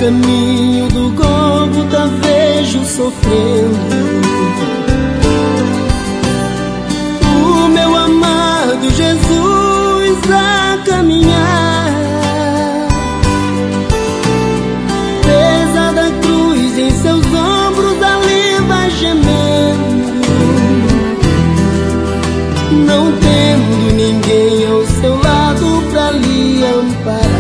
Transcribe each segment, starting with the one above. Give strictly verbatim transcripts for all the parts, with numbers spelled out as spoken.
caminho do Gólgota vejo sofrendo o meu amado Jesus a caminhar. Pesada cruz em seus ombros, ali vai gemendo, não tendo ninguém ao seu lado pra lhe amparar.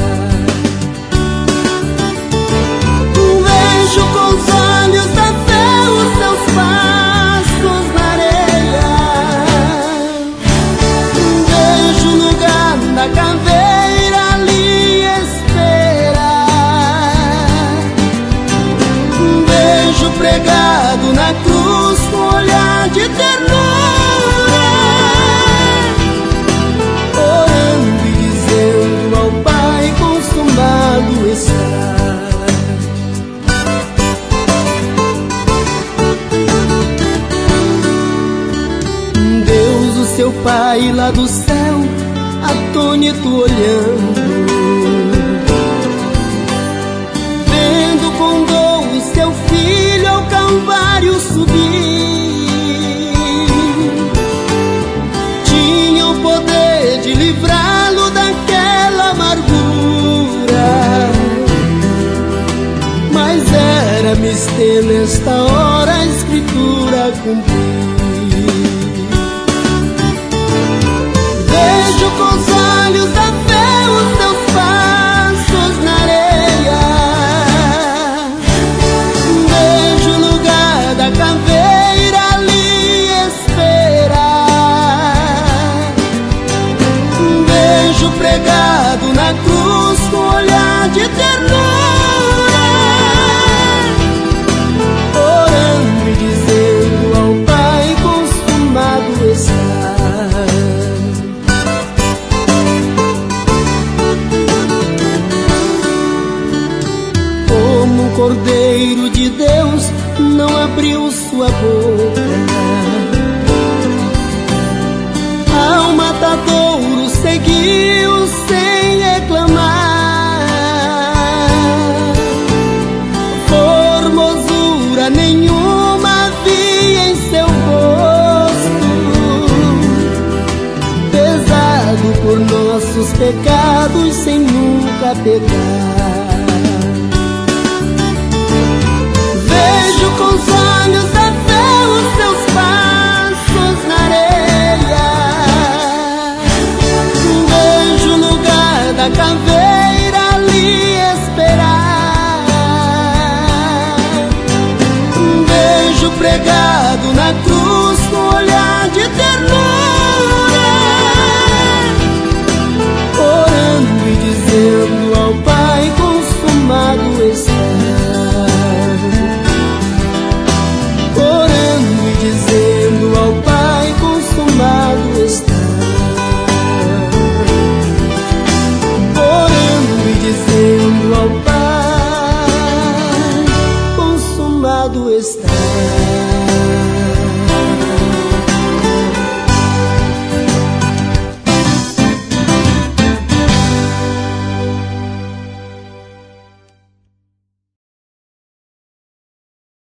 Vejo com os olhos da fé os seus passos na areia, vejo o lugar da caveira ali esperar, vejo pregado na cruz com olhar de ternura, orando e dizendo ao Pai: consumado está. Seu Pai lá do céu, atônito olhando, vendo com dor o seu filho ao Calvário subir, tinha o poder de livrá-lo daquela amargura, mas era mister nesta hora a Escritura cumprir. Vejo com os olhos da fé os teus passos na areia, vejo o lugar da caveira ali esperar, vejo pregado na cruz com olhar de ternura, orando e dizendo ao Pai: consumado está. Cordeiro de Deus não abriu sua boca, ao matadouro seguiu sem reclamar, formosura nenhuma havia em seu rosto, pesado por nossos pecados sem nunca pecar.